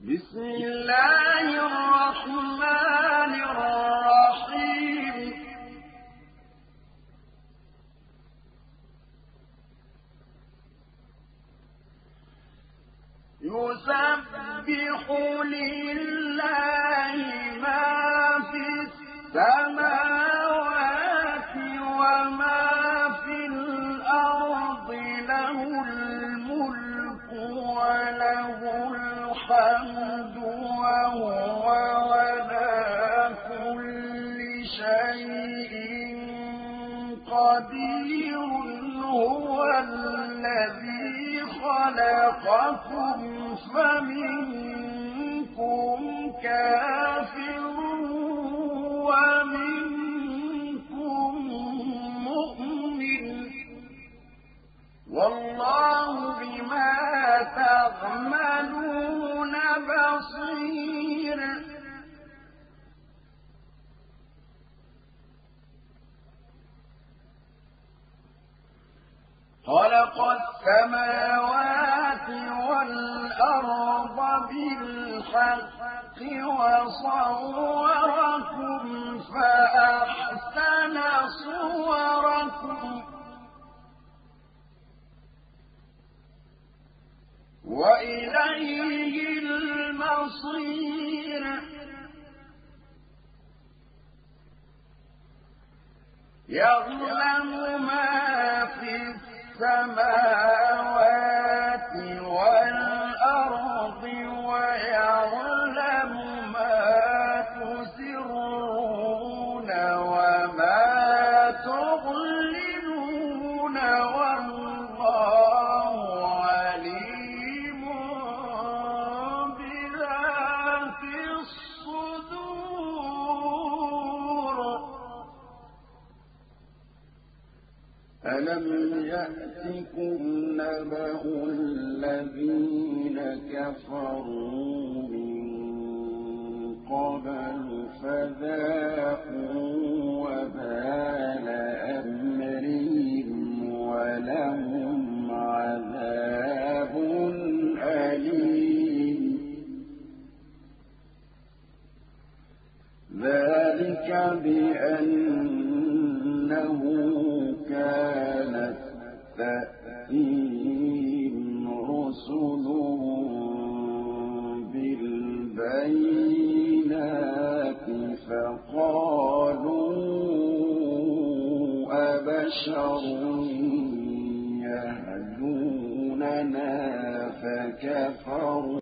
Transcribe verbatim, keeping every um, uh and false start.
بسم الله الرحمن الرحيم يسبح لله ما في السماوات وما في الأرض له الملك وله الحمد وهو على كل شيء قدير هو الذي خلقكم فمنكم كافر ومنكم مؤمن والله بما تعملون بصير خلق السماوات والأرض بالحق وصوركم فأحسن صوركم وإليه المصير يعلم ما في السماوات والأرض ويعلم ما تسرون وما تعلنون والله عليم بذات الصدور ألم يأتكم نبأ الذين كفروا من قبل فذاقوا وبال أمرهم ولهم عذاب أليم ذلك بأنه كانت تأتيهم رسلهم بالبينات فقالوا أبشر يهدوننا فكفروا